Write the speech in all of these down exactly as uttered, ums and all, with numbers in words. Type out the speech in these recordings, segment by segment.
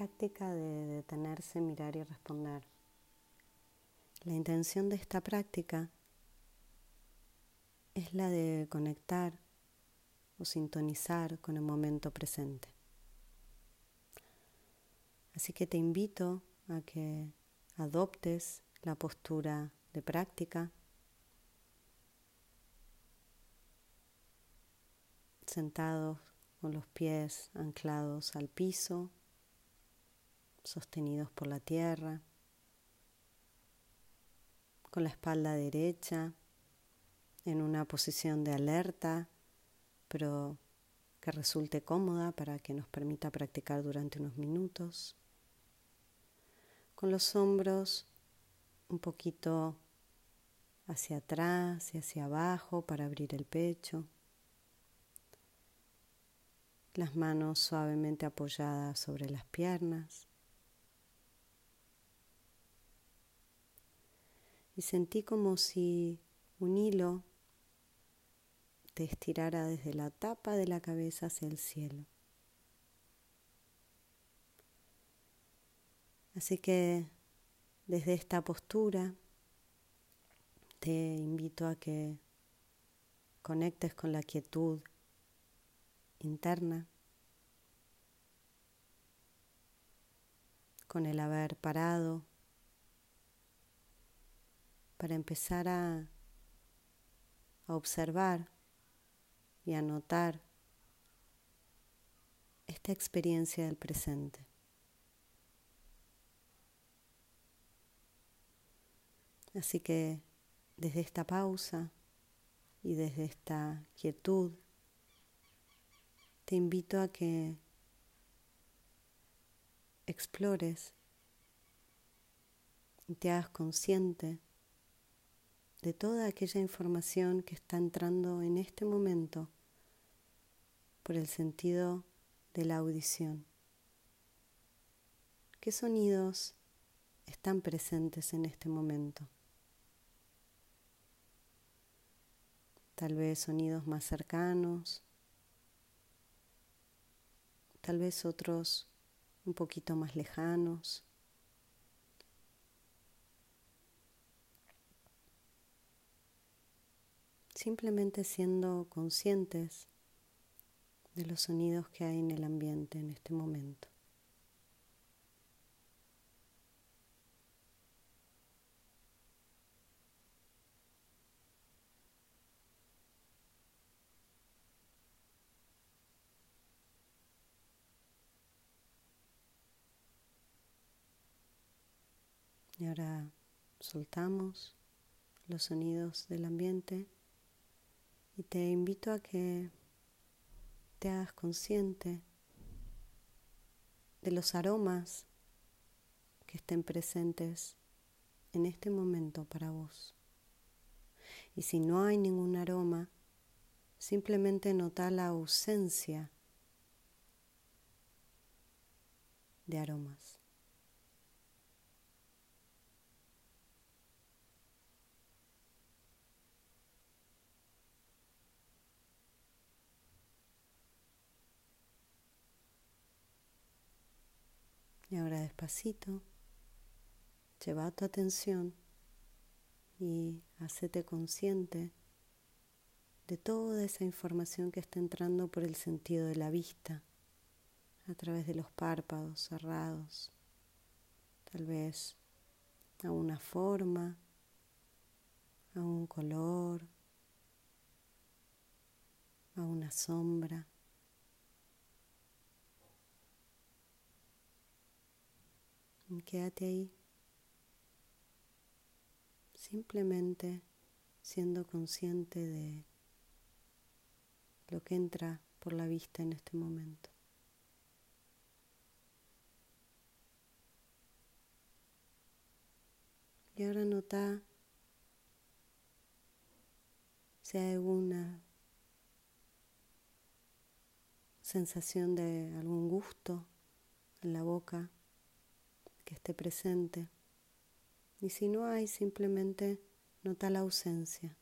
práctica de detenerse, mirar y responder. La intención de esta práctica es la de conectar o sintonizar con el momento presente. Así que te invito a que adoptes la postura de práctica, sentados con los pies anclados al piso, sostenidos por la tierra, con la espalda derecha, en una posición de alerta, pero que resulte cómoda para que nos permita practicar durante unos minutos, con los hombros un poquito hacia atrás y hacia abajo para abrir el pecho, las manos suavemente apoyadas sobre las piernas. Y sentí como si un hilo te estirara desde la tapa de la cabeza hacia el cielo. Así que desde esta postura te invito a que conectes con la quietud interna, con el haber parado, para empezar a, a observar y a notar esta experiencia del presente. Así que desde esta pausa y desde esta quietud, te invito a que explores y te hagas consciente de toda aquella información que está entrando en este momento por el sentido de la audición. ¿Qué sonidos están presentes en este momento? Tal vez sonidos más cercanos, tal vez otros un poquito más lejanos. Simplemente siendo conscientes de los sonidos que hay en el ambiente en este momento. Y ahora soltamos los sonidos del ambiente y te invito a que te hagas consciente de los aromas que estén presentes en este momento para vos. Y si no hay ningún aroma, simplemente nota la ausencia de aromas. Y ahora despacito, lleva tu atención y hacete consciente de toda esa información que está entrando por el sentido de la vista, a través de los párpados cerrados, tal vez a una forma, a un color, a una sombra. Y quédate ahí, simplemente siendo consciente de lo que entra por la vista en este momento. Y ahora nota si hay alguna sensación de algún gusto en la boca que esté presente. Y si no hay, simplemente nota la ausencia.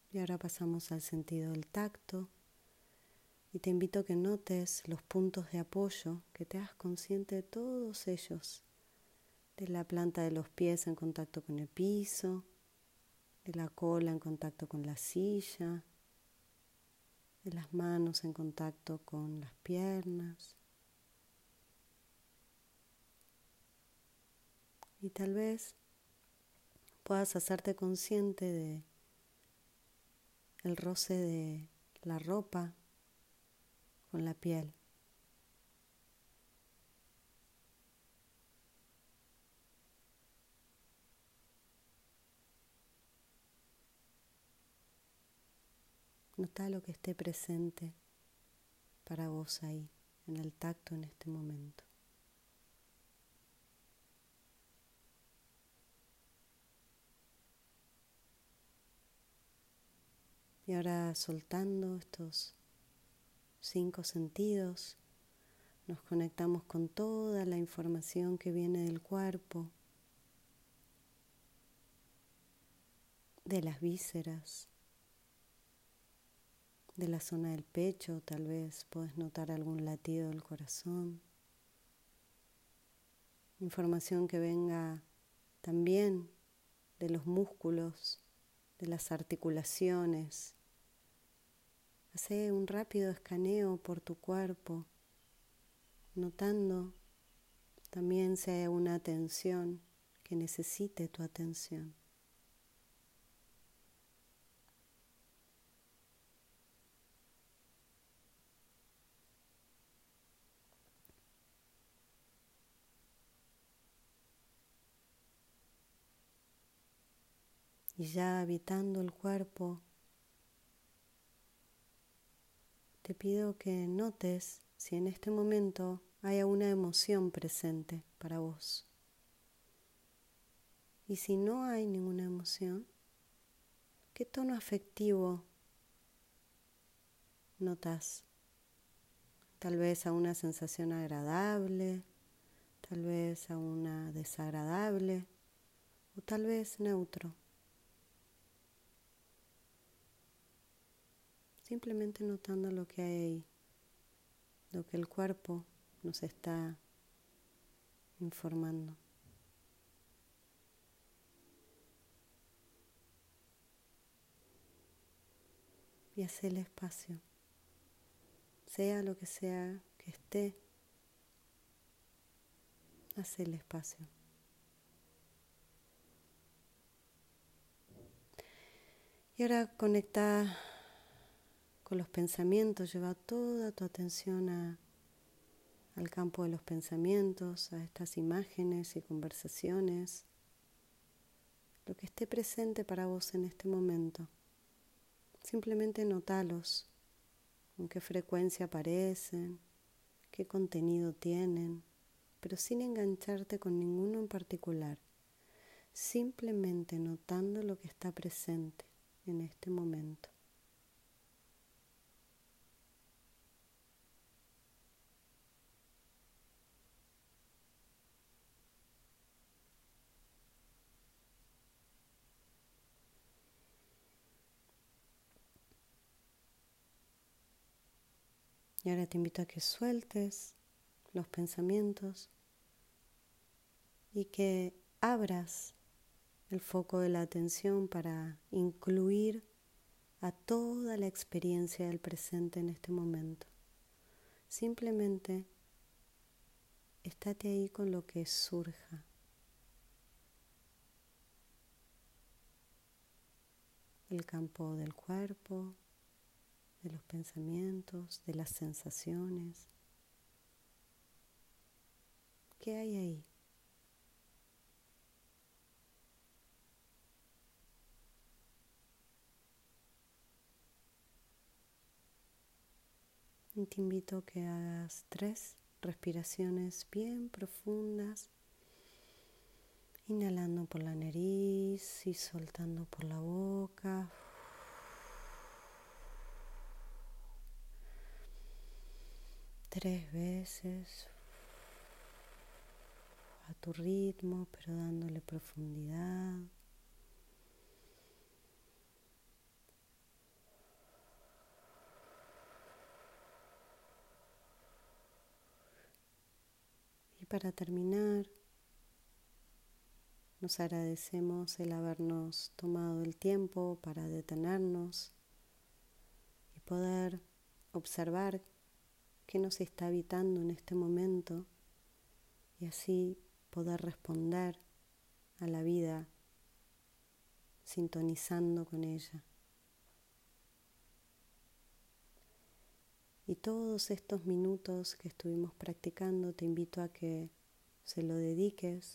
Y ahora pasamos al sentido del tacto. Y te invito a que notes los puntos de apoyo, que te hagas consciente de todos ellos, de la planta de los pies en contacto con el piso, de la cola en contacto con la silla, de las manos en contacto con las piernas. Y tal vez puedas hacerte consciente de el roce de la ropa con la piel. Nota lo que esté presente para vos ahí, en el tacto en este momento. Y ahora soltando estos cinco sentidos, nos conectamos con toda la información que viene del cuerpo, de las vísceras, de la zona del pecho. Tal vez podés notar algún latido del corazón. Información que venga también de los músculos, de las articulaciones. Hacé un rápido escaneo por tu cuerpo, notando también si hay una tensión que necesite tu atención. Y ya habitando el cuerpo, te pido que notes si en este momento hay alguna emoción presente para vos. Y si no hay ninguna emoción, ¿qué tono afectivo notas? Tal vez a una sensación agradable, tal vez a una desagradable, o tal vez neutro. Simplemente notando lo que hay ahí, lo que el cuerpo nos está informando. Y haz el espacio, sea lo que sea que esté, haz el espacio. Y ahora conecta con los pensamientos, lleva toda tu atención a, al campo de los pensamientos, a estas imágenes y conversaciones, lo que esté presente para vos en este momento. Simplemente notalos, con qué frecuencia aparecen, qué contenido tienen, pero sin engancharte con ninguno en particular, simplemente notando lo que está presente en este momento. Y ahora te invito a que sueltes los pensamientos y que abras el foco de la atención para incluir a toda la experiencia del presente en este momento. Simplemente estate ahí con lo que surja. El campo del cuerpo, de los pensamientos, de las sensaciones. ¿Qué hay ahí? Y te invito a que hagas tres respiraciones bien profundas, inhalando por la nariz y soltando por la boca. Tres veces, a tu ritmo, pero dándole profundidad. para terminar, nos agradecemos el habernos tomado el tiempo para detenernos y poder observar qué nos está habitando en este momento y así poder responder a la vida sintonizando con ella. Y todos estos minutos que estuvimos practicando te invito a que se lo dediques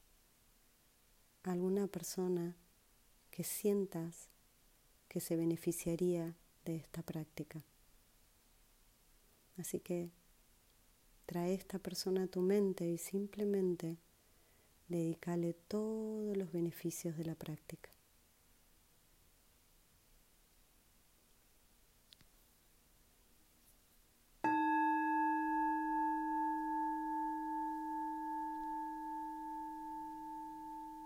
a alguna persona que sientas que se beneficiaría de esta práctica. Así que trae esta persona a tu mente y simplemente dedícale todos los beneficios de la práctica.